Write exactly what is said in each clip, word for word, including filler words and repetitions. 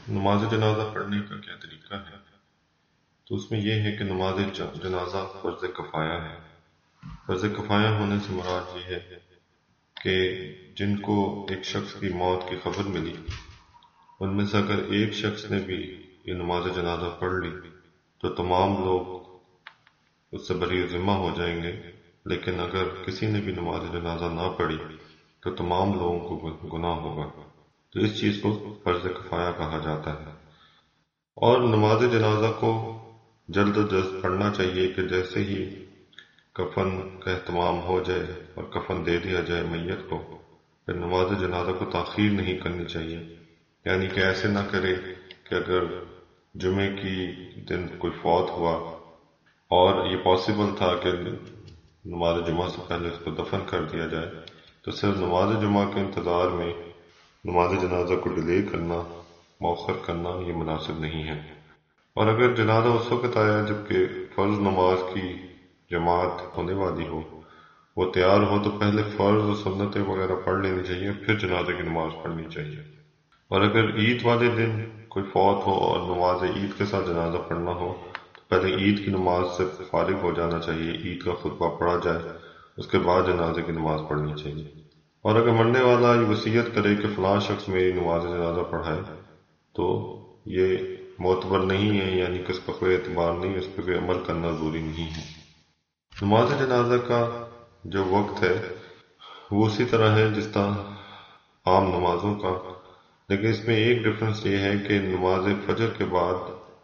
نماز جنازہ پڑھنے کا کیا طریقہ ہے؟ تو اس میں یہ ہے کہ نماز جنازہ فرض کفایہ ہے۔ فرض کفایہ ہونے سے مراد یہ ہے کہ جن کو ایک شخص کی موت کی خبر ملی، ان میں سے اگر ایک شخص نے بھی یہ نماز جنازہ پڑھ لی تو تمام لوگ اس سے بری ذمہ ہو جائیں گے، لیکن اگر کسی نے بھی نماز جنازہ نہ پڑھی تو تمام لوگوں کو گناہ ہوگا۔ تو اس چیز کو فرض کفایہ کہا جاتا ہے۔ اور نماز جنازہ کو جلد از جلد پڑھنا چاہیے کہ جیسے ہی کفن کا اہتمام ہو جائے اور کفن دے دیا جائے میت کو، پھر نماز جنازہ کو تاخیر نہیں کرنی چاہیے، یعنی کہ ایسے نہ کرے کہ اگر جمعے کی دن کوئی فوت ہوا اور یہ پاسبل تھا کہ نماز جمعہ سے پہلے اس کو دفن کر دیا جائے، تو صرف نماز جمعہ کے انتظار میں نماز جنازہ کو ڈیلے کرنا، مؤخر کرنا، یہ مناسب نہیں ہے۔ اور اگر جنازہ اس وقت آیا جبکہ فرض نماز کی جماعت ہونے والی ہو، وہ تیار ہو، تو پہلے فرض و سنتیں وغیرہ پڑھ لینی چاہیے، پھر جنازے کی نماز پڑھنی چاہیے۔ اور اگر عید والے دن کوئی فوت ہو اور نماز عید کے ساتھ جنازہ پڑھنا ہو، تو پہلے عید کی نماز سے فارغ ہو جانا چاہیے، عید کا خطبہ پڑھا جائے، اس کے بعد جنازے کی نماز پڑھنی چاہیے۔ اور اگر مرنے والا یہ وصیت کرے کہ فلاں شخص میری نماز جنازہ پڑھائے، تو یہ معتبر نہیں ہے، یعنی کہ اس کا کوئی اعتبار نہیں، اس پہ کوئی عمل کرنا ضروری نہیں ہے۔ نماز جنازہ کا جو وقت ہے وہ اسی طرح ہے جس طرح عام نمازوں کا، لیکن اس میں ایک ڈفرنس یہ ہے کہ نماز فجر کے بعد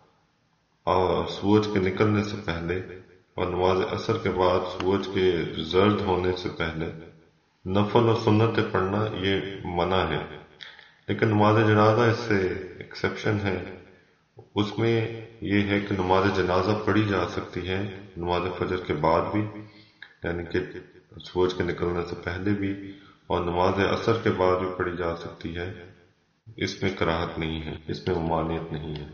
سورج کے نکلنے سے پہلے اور نماز عصر کے بعد سورج کے زرد ہونے سے پہلے نفل اور سنتیں پڑھنا یہ منع ہے، لیکن نماز جنازہ اس سے ایکسیپشن ہے۔ اس میں یہ ہے کہ نماز جنازہ پڑھی جا سکتی ہے نماز فجر کے بعد بھی، یعنی کہ سورج کے نکلنے سے پہلے بھی، اور نماز عصر کے بعد بھی پڑھی جا سکتی ہے۔ اس میں کراہت نہیں ہے، اس میں ممانعت نہیں ہے۔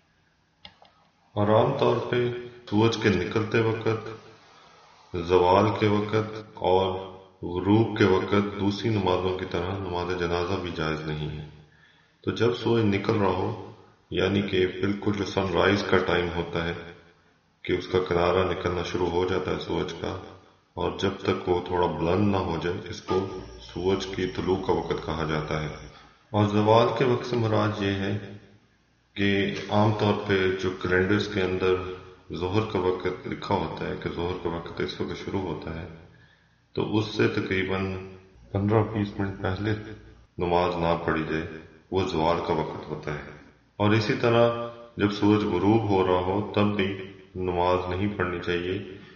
اور عام طور پہ سورج کے نکلتے وقت، زوال کے وقت اور غروب کے وقت دوسری نمازوں کی طرح نماز جنازہ بھی جائز نہیں ہے۔ تو جب سورج نکل رہا ہو، یعنی کہ بالکل جو سن رائز کا ٹائم ہوتا ہے کہ اس کا کنارہ نکلنا شروع ہو جاتا ہے سورج کا، اور جب تک وہ تھوڑا بلند نہ ہو جائے، اس کو سورج کی طلوع کا وقت کہا جاتا ہے۔ اور زوال کے وقت سے مراد یہ ہے کہ عام طور پہ جو کیلنڈرز کے اندر ظہر کا وقت لکھا ہوتا ہے کہ ظہر کا وقت اس وقت شروع ہوتا ہے، تو اس سے تقریباً پندرہ بیس منٹ پہلے نماز نہ پڑھی جائے، وہ زوال کا وقت ہوتا ہے۔ اور اسی طرح جب سورج غروب ہو رہا ہو تب بھی نماز نہیں پڑھنی چاہیے،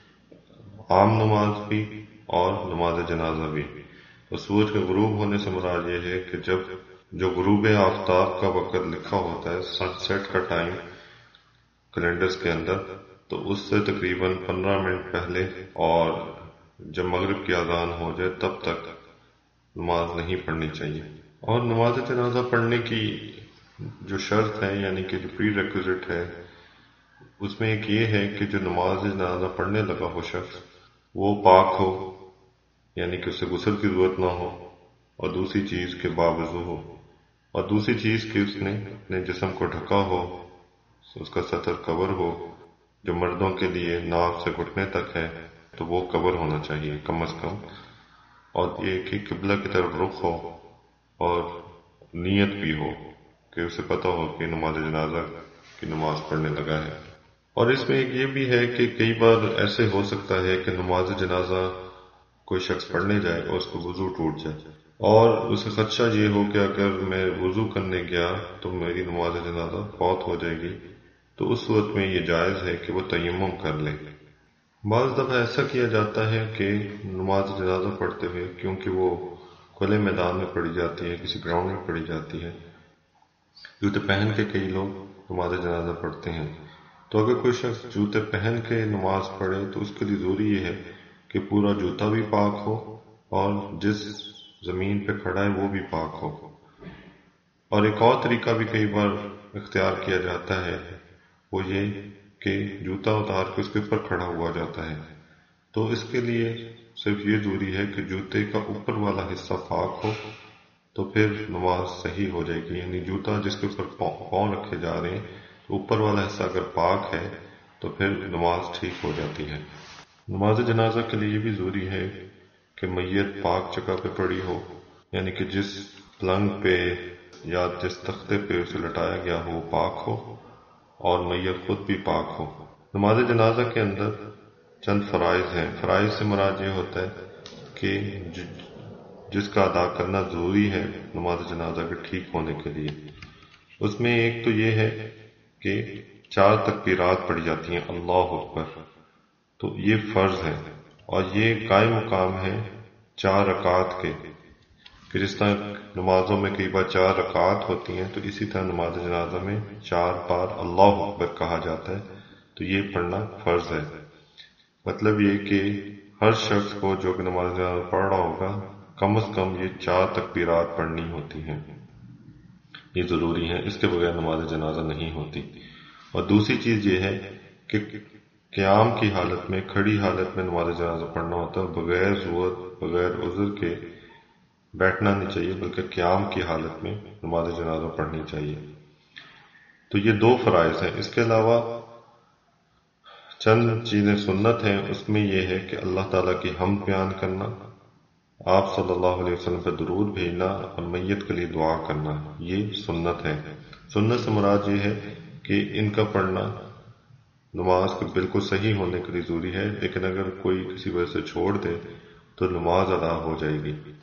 عام نماز بھی اور نماز جنازہ بھی۔ اور سورج کے غروب ہونے سے مراد یہ ہے کہ جب جو غروب آفتاب کا وقت لکھا ہوتا ہے، سن سیٹ کا ٹائم کیلنڈرز کے اندر، تو اس سے تقریباً پندرہ منٹ پہلے اور جب مغرب کی اذان ہو جائے تب تک نماز نہیں پڑھنی چاہیے۔ اور نماز جنازہ پڑھنے کی جو شرط ہے، یعنی کہ جو پری ریکوزٹ ہے، اس میں ایک یہ ہے کہ جو نماز جنازہ پڑھنے لگا ہو شخص، وہ پاک ہو، یعنی کہ اسے غسل کی ضرورت نہ ہو، اور دوسری چیز کے باوضو ہو، اور دوسری چیز کہ اس نے اپنے جسم کو ڈھکا ہو، اس کا سطر کور ہو، جو مردوں کے لیے ناک سے گھٹنے تک ہے تو وہ کور ہونا چاہیے کم از کم، اور یہ کہ قبلہ کی طرف رخ ہو، اور نیت بھی ہو کہ اسے پتہ ہو کہ نماز جنازہ کی نماز پڑھنے لگا ہے۔ اور اس میں ایک یہ بھی ہے کہ کئی بار ایسے ہو سکتا ہے کہ نماز جنازہ کوئی شخص پڑھنے جائے اور اس کو وضو ٹوٹ جائے، اور اسے خدشہ یہ ہو کہ اگر میں وضو کرنے گیا تو میری نماز جنازہ فوت ہو جائے گی، تو اس صورت میں یہ جائز ہے کہ وہ تیمم کر لے۔ بعض دفعہ ایسا کیا جاتا ہے کہ نماز جنازہ پڑھتے ہوئے، کیونکہ وہ کھلے میدان میں پڑھی جاتی ہے، کسی گراؤنڈ میں پڑھی جاتی ہے، جوتے پہن کے کئی لوگ نماز جنازہ پڑھتے ہیں، تو اگر کوئی شخص جوتے پہن کے نماز پڑھے تو اس کے لیے ضروری یہ ہے کہ پورا جوتا بھی پاک ہو اور جس زمین پہ کھڑا ہے وہ بھی پاک ہو۔ اور ایک اور طریقہ بھی کئی بار اختیار کیا جاتا ہے، وہ یہ کہ جوتا اتار کے اس کے اوپر کھڑا ہوا جاتا ہے، تو اس کے لیے صرف یہ ضروری ہے کہ جوتے کا اوپر والا حصہ پاک ہو تو پھر نماز صحیح ہو جائے گی. یعنی جوتا جس کے اوپر پاؤں رکھے جا رہے ہیں تو اوپر والا حصہ اگر پاک ہے تو پھر نماز ٹھیک ہو جاتی ہے. نماز جنازہ کے لیے یہ بھی ضروری ہے کہ میت پاک جگہ پہ پڑی ہو، یعنی کہ جس پلنگ پہ یا جس تختے پہ اسے لٹایا گیا ہو پاک ہو اور میت خود بھی پاک ہو. نماز جنازہ کے اندر چند فرائض ہیں. فرائض سے مراد یہ ہوتا ہے کہ جس کا ادا کرنا ضروری ہے نماز جنازہ کے ٹھیک ہونے کے لیے. اس میں ایک تو یہ ہے کہ چار تکبیرات پڑھی جاتی ہیں اللہ اکبر، تو یہ فرض ہے اور یہ قائم مقام ہے چار رکعات کے، کہ جس طرح نمازوں میں کئی بار چار رکعات ہوتی ہیں تو اسی طرح نماز جنازہ میں چار بار اللہ اکبر کہا جاتا ہے، تو یہ پڑھنا فرض ہے. مطلب یہ کہ ہر شخص کو جو کہ نماز جنازہ پڑھ رہا ہوگا کم از کم یہ چار تکبیرات پڑھنی ہوتی ہیں، یہ ضروری ہیں، اس کے بغیر نماز جنازہ نہیں ہوتی. اور دوسری چیز یہ ہے کہ قیام کی حالت میں، کھڑی حالت میں نماز جنازہ پڑھنا ہوتا ہے، بغیر ضرورت بغیر عذر کے بیٹھنا نہیں چاہیے، بلکہ قیام کی حالت میں نماز جنازہ پڑھنی چاہیے. تو یہ دو فرائض ہیں. اس کے علاوہ چند چیزیں سنت ہیں. اس میں یہ ہے کہ اللہ تعالیٰ کی حمد بیان کرنا، آپ صلی اللہ علیہ وسلم پہ درود بھیجنا اور میت کے لیے دعا کرنا، یہ سنت ہے. سنت سے مراد یہ ہے کہ ان کا پڑھنا نماز کے بالکل صحیح ہونے کے لیے ضروری ہے، لیکن اگر کوئی کسی وجہ سے چھوڑ دے تو نماز ادا ہو جائے گی.